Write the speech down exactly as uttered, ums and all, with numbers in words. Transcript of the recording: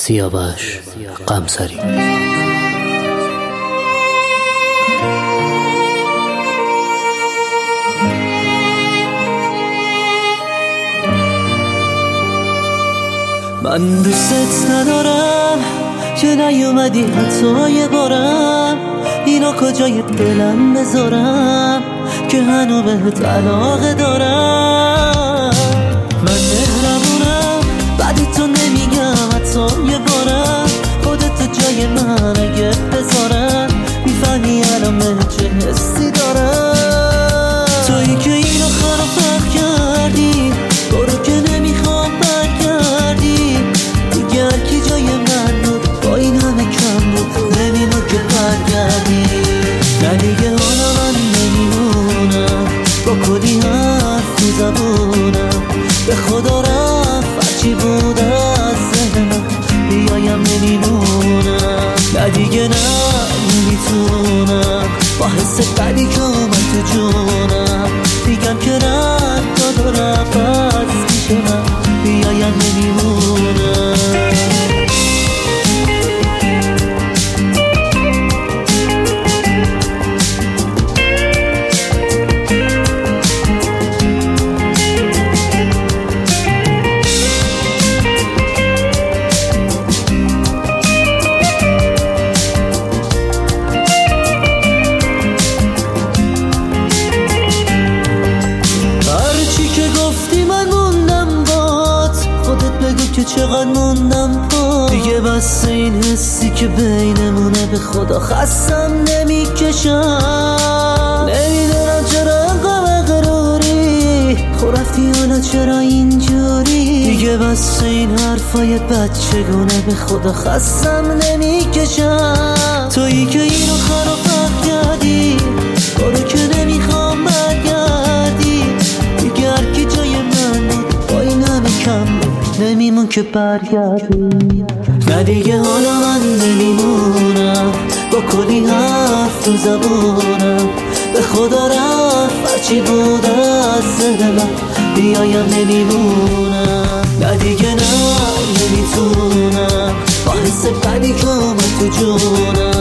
سیاوش قمصری. من دوستت ندارم که نیومدی حتی یه بارم، اینا کجای دلم بذارم که هنو بهت علاقه دارم. من مهربونم بعد تو نمیگم حتی یه بارم، خودت جای من اگه بذارم میفهمی الان من چه حسی دارم. تویی که اینو خراب کردی، برو که نمیخوام برگردی دیگه. هرکی جای من بود با این همه کم بود، نمیمون که برگردی. نه دیگه حالا من نمیمونم با کلی حرف تو زبونم، به خدا رفت هرچی بود از ذهن من بیایم نمیمونم. نه دیگه نه نمیتونم با حس بدی که اومد تو جونم، میگم که رد داد و رفت از پیش من بیایم نمیمونم. که چقدر موندم پا دیگه، بس این حسی که بینمونه به خدا خستم نمیکشم. نمیدونم چرا انقدر غروری خود رفتی حالا چرا اینجوری دیگه، بس این حرفای بچگونه به خدا خستم نمیکشم. تویی که اینو خراب کردی، برو که نمیخوام برگردی دیگه. هرکی جای من بود با این همه کم بود نمیمون که برگردی. نه دیگه حالا من نمیمونم با کلی حرف تو زبونم، به خدا رفت هرچی بود از ذهن من بیایم نمیمونم. نه دیگه نه نمیتونم با حس بدی که اومد تو جونم،